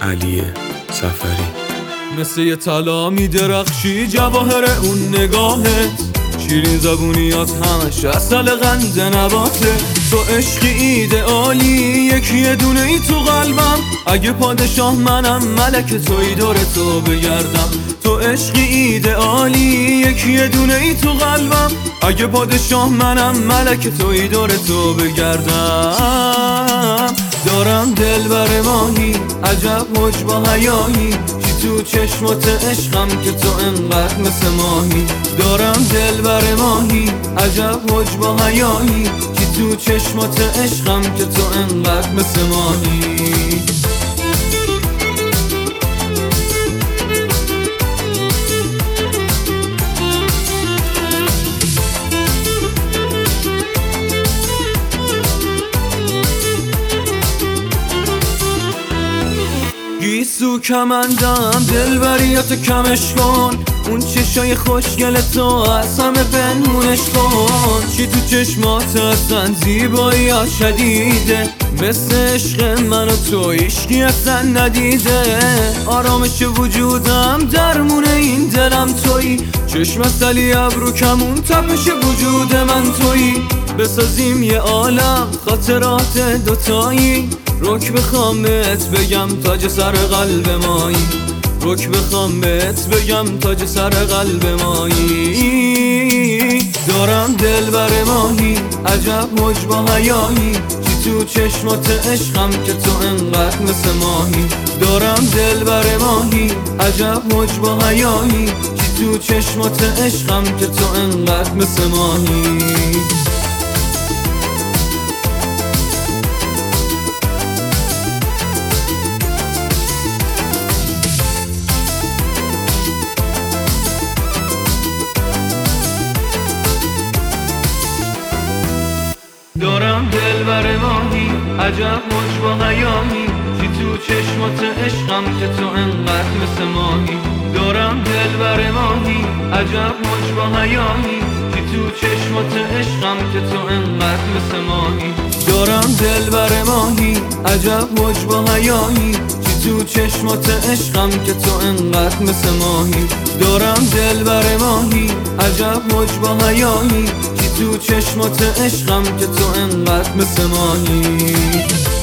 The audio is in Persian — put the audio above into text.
علی سفری. مثل یه طلا میدرخشی جواهر اون نگاهت، شیرین زبونیات همش اصل قند نباته. تو عشقی ایدئالی، یکی دونه ای تو قلبم. اگه پادشاه منم ملک توی دور تو بگردم. تو عشقی ایدئالی، یکی دونه ای تو قلبم. اگه پادشاه منم ملک توی دور تو بگردم. دارم دلبر ماهی، عجب حج با حیایی، تو چشمات عشقم که تو انقدر مثل ماهی. دارم دلبر ماهی، عجب حج با حیایی، که تو چشمات عشقم که تو انقدر مثل ماهی. گیسو کمندم دلبریاتو کمش کن، اون چشای خوشگل تو از همه پنهونش کن. چی تو چشمات اصلا زیبایی ها شدیده، مثل عشق من و تو هیچکی اصلا ندیده. آرامش وجودم درمون این دلم تویی، چشم اصلی ابرو کمون تپش وجود من تویی. بسازیم یه عالم خاطرات دوتایی، رک بخوام بهت بگم تاج سر قلب مایی. رک بخوام بهت بگم تاج سر قلب مایی. دارم دلبر ماهی، عجب حج با حیایی، چی تو چشمات عشقم که تو انقدر مثل ماهی. دارم دلبر ماهی، عجب حج با حیایی، چی تو چشمات عشقم که تو انقدر مثل ماهی. دارم دلبر ماهی، عجب حج با حیایی، چی تو چشمات عشقم که تو انقدر مثل ماهی. دارم دلبر ماهی، عجب حج با حیایی، چی تو چشمات عشقم که تو انقدر مثل ماهی. دارم دلبر ماهی، عجب حج با حیایی، چی تو چشمات عشقم که تو انقدر مثل ماهی. دارم دلبر ماهی، عجب حج با حیایی، تو چشمات عشقم که تو انقدر مثل ماهی.